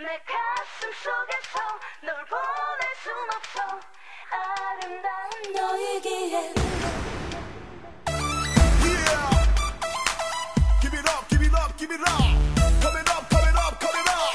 내 가슴 속에서 널 보낼 순 없어 아름다운 너에게 Give it up, give it up, give it up. Coming up, coming up, coming up.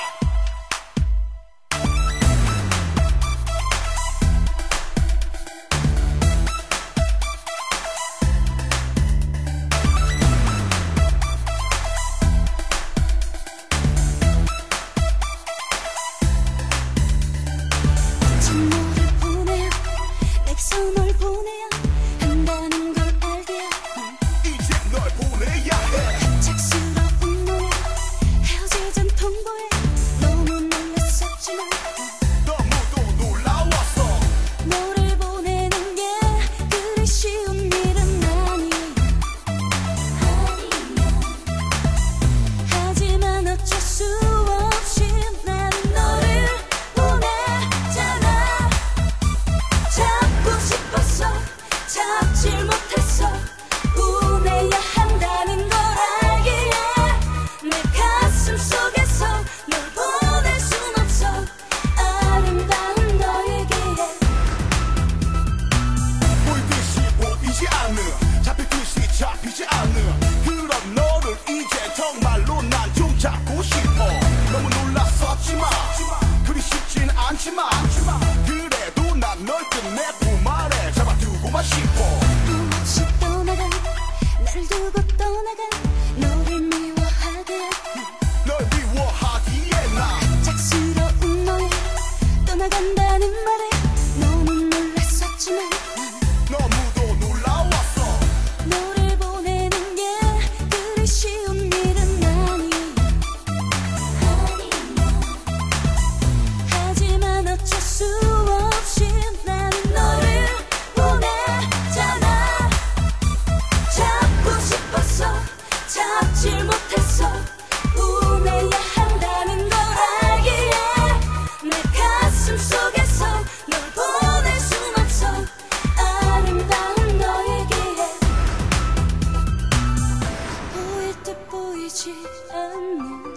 너를 보내야 내게서 널 보내야 한다는 걸 알게 이제 널 보내야 해. 갑작스러운 너의 헤어지잔 통보에 너무 놀랐었지만 너무도 놀라웠어. 너를 보내는 게 그리 쉬운 일은 아니야. 하지만 어쩔 수 없이 난 너를 보내잖아. 잡고 싶었어 잡질 못했어 보내야 한다는 걸 알기에 내 가슴 속에서 널 보낼 순 없어 아름다운 너에게 보이듯이 보이지 않는 잡히듯이 잡히지 않는 그런 너를 이제 정말로 난 좀 잡고 싶어. 너무 놀랐었지만 그리 쉽진 않지만 그래도 난 널 끝내 품 안에 잡아두고만 싶어. 없이 떠나간 나를 두고 떠나간 너를 미워하게 널 미워하기에 나 갑작스러운 너의 떠나간다는 말에 너무 놀랐었지만 너무도 놀라웠어. 너를 보내는 게 그리 쉬운 일은 아니야. 하지만 어쩔 수 없이 난 너를 보내잖아. 잡고 싶었어 잡질 못했어 보내야 한다는 걸 알기에 내 가슴 속에서 널 보낼 순 없어 아름다운 너에게 보일 듯 보이지 않는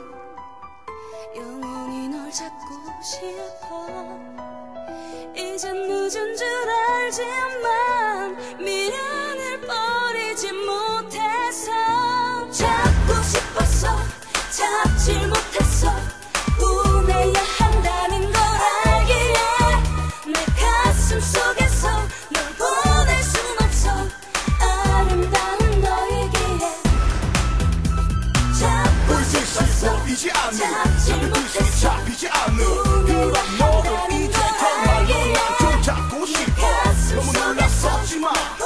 영원히 널 잡고 싶어. 이젠 늦은 줄 알지만 미련을 버리지 못해서 잡고 싶었어 잡질 못했어 보내야 한다는 걸 알기에 내 가슴 속에서 널 보낼 순 없어 아름다운 너에게 잡고 싶었어 보이지 않는 잡질 잡히듯이 못했어 잡히지 않는 그런 너를 이제 정말로 난 좀 잡고 싶어. 너무 놀랐었지만